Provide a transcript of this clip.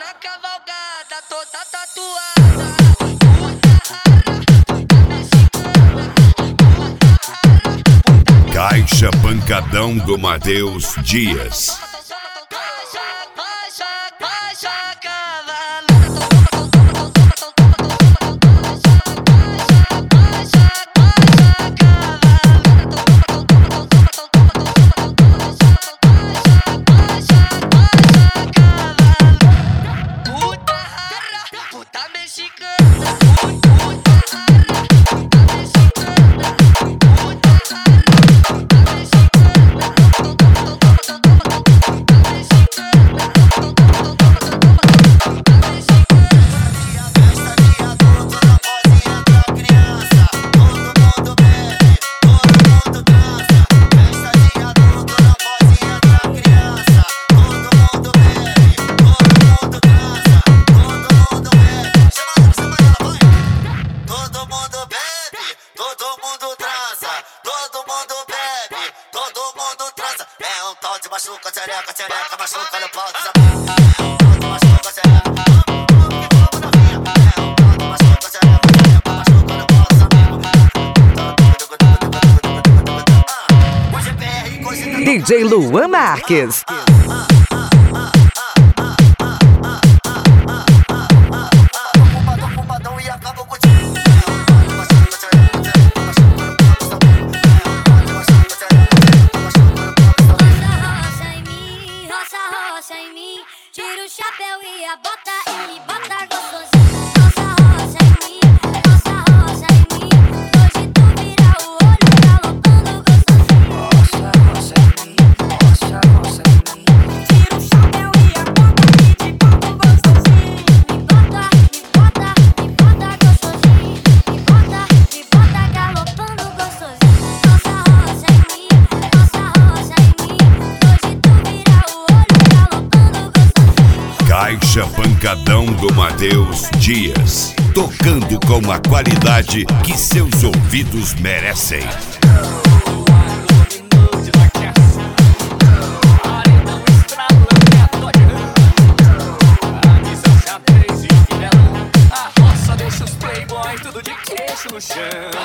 na cavalgada, toda tatuada. Caixa Pancadão do Matheus Dias. Machuca, tchereca, tchereca, machuca no pau dos amigos. Machuca, tchereca, machuca, tchereca, machuca no pau dos amigos. DJ Luan Marques. Tira o chapéu e a bota e me bota gostosinho. Roça, roça em mim, roça, roça em mim. Hoje tu vira o olho galopando gostosinho. Roça, roça em mim, roça, roça em mim. Tira o chapéu e a bota e te bota gostosinho. Me bota, me bota, me bota gostosinho. Me bota galopando gostosinho. Roça, roça em mim, roça, roça em mim. Hoje tu vira o olho galopando gostosinho. Caixa Pancadão do Matheus Dias. Tocando com a qualidade que seus ouvidos merecem. Deixa os playboy tudo de queixo no chão.